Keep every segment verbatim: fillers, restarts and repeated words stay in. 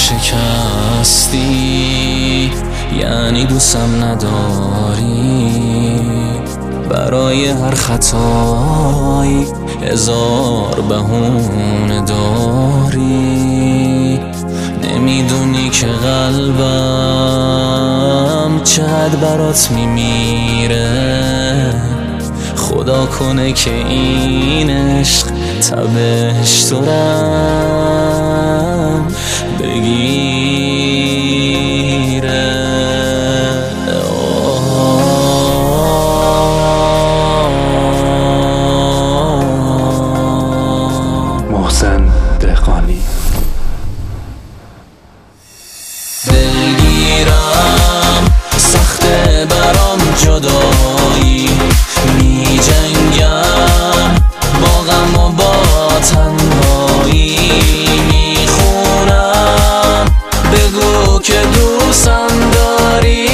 شکستی یعنی دوستم نداری، برای هر خطایی هزار بهونه داری. نمیدونی که قلبم چقدر برات میمیره، خدا کنه که این عشق تبش تورم بگیره. محسن دهقانی. دلگیرم سخته برام جدایی، می جنگم با غم و با تنهایی، می خونم بگو که دوستم داری،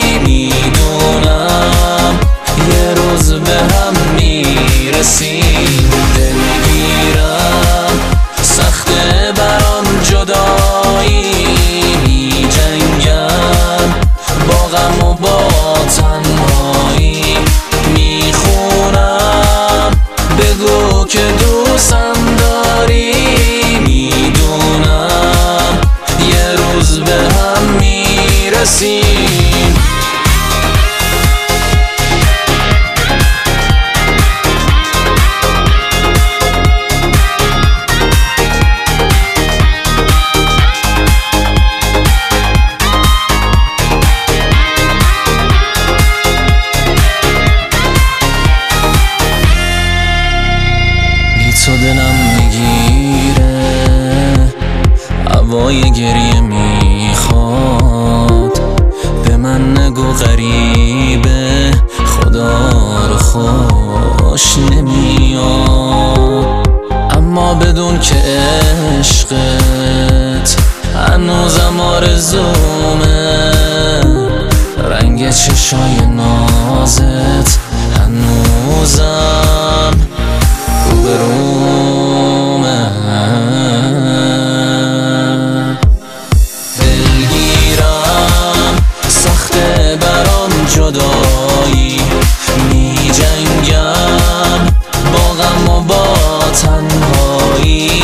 میدونم یه روز به هم میرسیم. دلگیرم سخته برام جدایی، می جنگم با غم و با تنهایی، می خونم بگو که دوستم داری، میدونم یه روز به هم میرسیم. تو دلم میگیره، هوای گریه میخواد، به من نگو غریبه خدا رو خوش نمیاد، اما بدون که عشقت هنوزم آرزومه، رنگ چشای نازت هنوزم روبرومه. دلگیرم سخته برام جدایی، می جنگم با غم و با تنهایی،